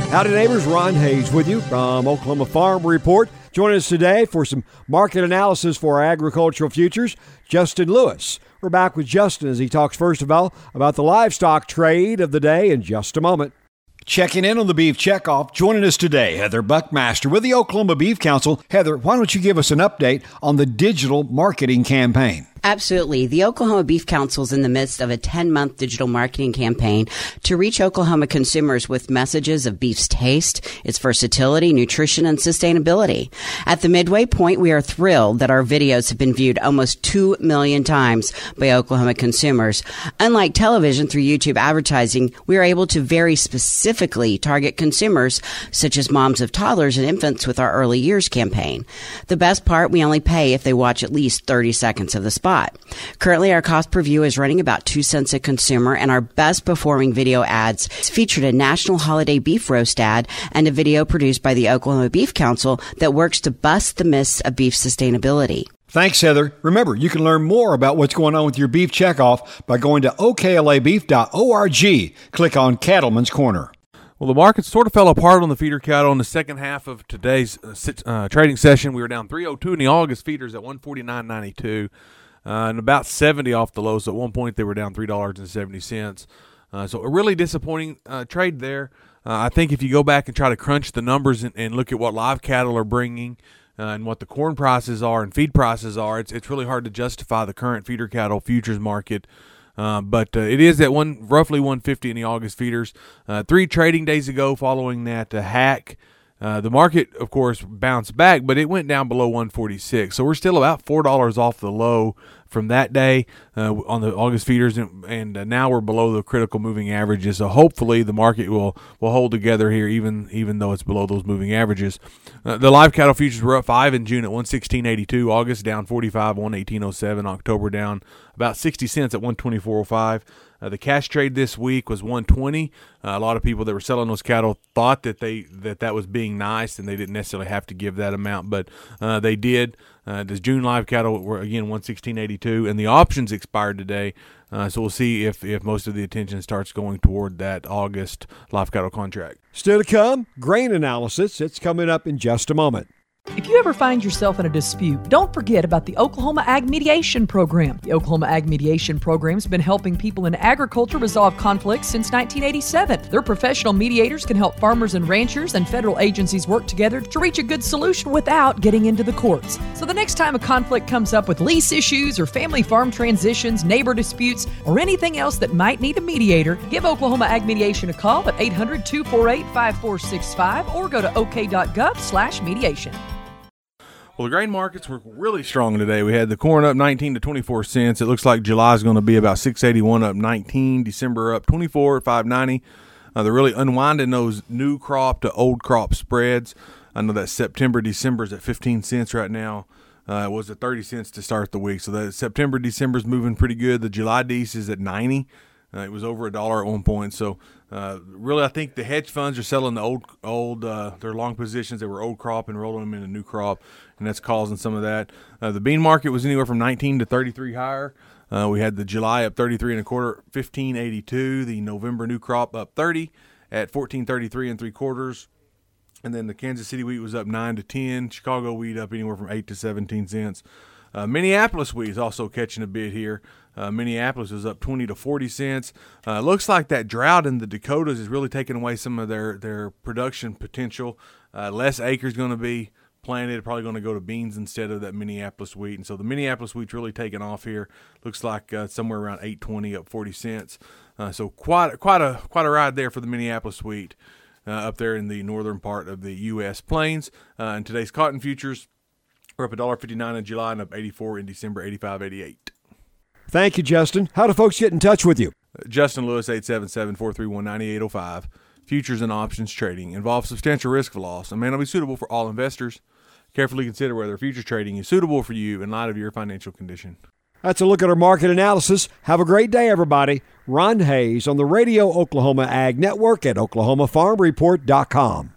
Howdy neighbors, Ron Hayes with you from Oklahoma Farm Report. Joining us today for some market analysis for our agricultural futures, Justin Lewis. We're back with Justin as he talks first of all about the livestock trade of the day in just a moment. Checking in on the Beef Checkoff, joining us today, Heather Buckmaster with the Oklahoma Beef Council. Heather, why don't you give us an update on the digital marketing campaign? Absolutely. The Oklahoma Beef Council is in the midst of a 10-month digital marketing campaign to reach Oklahoma consumers with messages of beef's taste, its versatility, nutrition, and sustainability. At the midway point, we are thrilled that our videos have been viewed almost 2 million times by Oklahoma consumers. Unlike television through YouTube advertising, we are able to very specifically target consumers such as moms of toddlers and infants with our early years campaign. The best part, we only pay if they watch at least 30 seconds of the spot. Currently, our cost per view is running about 2 cents a consumer, and our best performing video ads featured a National Holiday Beef Roast ad and a video produced by the Oklahoma Beef Council that works to bust the myths of beef sustainability. Thanks, Heather. Remember, you can learn more about what's going on with your beef checkoff by going to oklabeef.org. Click on Cattleman's Corner. Well, the market sort of fell apart on the feeder cattle in the second half of today's trading session. We were down 302 in the August feeders at 149.92. And about 70 off the low, so at one point they were down $3.70. So a really disappointing trade there. I think if you go back and try to crunch the numbers and look at what live cattle are bringing and what the corn prices are and feed prices are, it's really hard to justify the current feeder cattle futures market. But it is at roughly 150 in the August feeders. 3 trading days ago following that hack, the market, of course, bounced back, but it went down below 146. So we're still about $4 off the low from that day on the August feeders, and now we're below the critical moving averages. So hopefully the market will hold together here, even though it's below those moving averages. The live cattle futures were up 5 in June at 116.82. August down 45, 118.07. October down about 60 cents at 124.05. The cash trade this week was 120. A lot of people that were selling those cattle thought that that was being nice, and they didn't necessarily have to give that amount, but they did. The June live cattle were again 116.82, and the options expired today. So we'll see if most of the attention starts going toward that August live cattle contract. Still to come, grain analysis. It's coming up in just a moment. If you ever find yourself in a dispute, don't forget about the Oklahoma Ag Mediation Program. The Oklahoma Ag Mediation Program has been helping people in agriculture resolve conflicts since 1987. Their professional mediators can help farmers and ranchers and federal agencies work together to reach a good solution without getting into the courts. So the next time a conflict comes up with lease issues or family farm transitions, neighbor disputes, or anything else that might need a mediator, give Oklahoma Ag Mediation a call at 800-248-5465 or go to ok.gov/mediation. Well, the grain markets were really strong today. We had the corn up 19 to 24 cents. It looks like July is going to be about 681 up 19. December up 24 at 590. They're really unwinding those new crop to old crop spreads. I know that September, December is at 15 cents right now. It was at 30 cents to start the week. So that September, December is moving pretty good. The July Dece is at 90. It was over $1 at one point. So really, I think the hedge funds are selling the old their long positions that were old crop and rolling them into new crop, and that's causing some of that. The bean market was anywhere from 19 to 33 higher. We had the July up 33 and a quarter, 15.82. The November new crop up 30 at 14.33 and 3/4. And then the Kansas City wheat was up 9 to 10. Chicago wheat up anywhere from 8 to 17 cents. Minneapolis wheat is also catching a bid here. Minneapolis is up 20 to 40 cents. Looks like that drought in the Dakotas is really taking away some of their production potential. Less acres going to be planted, probably going to go to beans instead of that Minneapolis wheat. And so the Minneapolis wheat's really taking off here. Looks like somewhere around 8.20 up 40 cents. So quite a ride there for the Minneapolis wheat up there in the northern part of the U.S. plains. And today's cotton futures we're up $1.59 in July and up 84 in December, 85.88. Thank you, Justin. How do folks get in touch with you? Justin Lewis, 877-431-9805. Futures and options trading involves substantial risk of loss and may not be suitable for all investors. Carefully consider whether futures trading is suitable for you in light of your financial condition. That's a look at our market analysis. Have a great day, everybody. Ron Hayes on the Radio Oklahoma Ag Network at oklahomafarmreport.com.